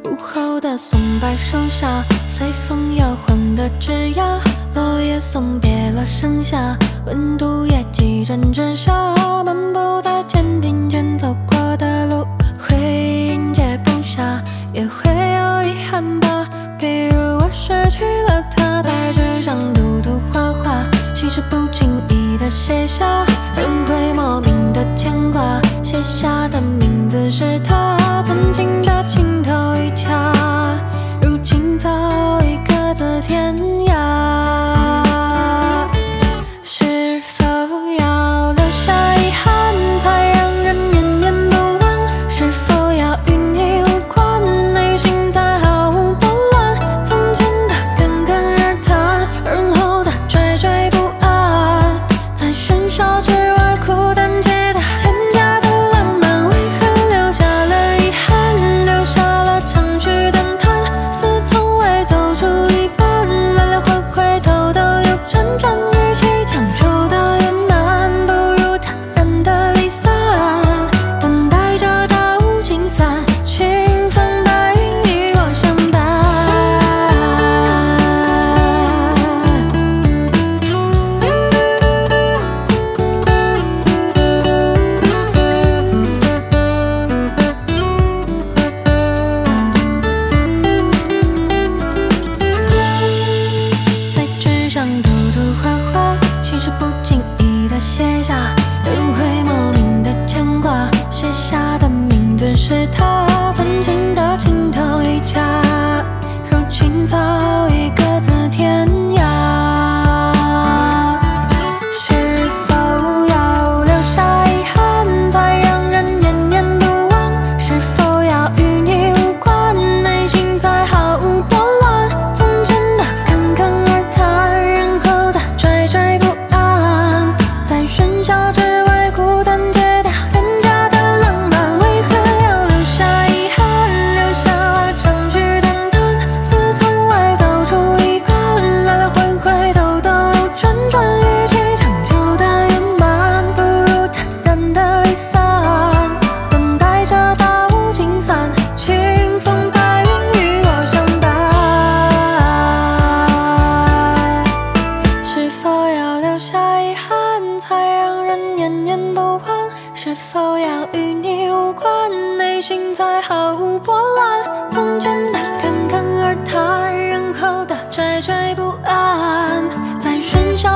午后的松柏树下，随风摇晃的枝桠，落叶送别了盛夏，温度也急转直下。漫步在肩并肩走过的路，会迎接不暇，也会有遗憾吧。比如我失去了他，在纸上涂涂画画，心事不经意的写下，人会莫名的牵挂，写下的名字是他曾经的情投意洽，如今早已各自天涯。是否要留下遗憾，才让人念念不忘？是否要与你无关，内心才毫无波澜？从前的侃侃而谈，然后的惴惴不安，在喧嚣之外孤单街的廉价的浪漫，为何留下了遗憾，留下了长吁短叹，似从未走出一半，来来回回兜兜又转转，与其强求的圆满，不如坦然的离散，等待着大雾尽散，清风白云与我相伴。在纸上涂涂画画，心事不经意的写下，人会莫名的牵挂，写下的名字是他曾经的情投意洽，如今早已各自天涯。是否要留下遗憾，才让人念念不忘？是否要与你无关，内心才毫无波澜？从前的侃侃而谈，然后的惴惴不安，在喧嚣之外孤单街的廉价的浪漫，为何要留下遗憾，留下了长吁短叹，似从未走出一半，来来回回兜兜又转转，与其强求的圆满，不如坦然的离散，等待着大雾尽散，清风白云与我相伴。是否要留下遗憾，才让人念念不忘？是否要与你无关，内心才毫无波澜？从前的侃侃而谈，然后的惴惴不安，在喧嚣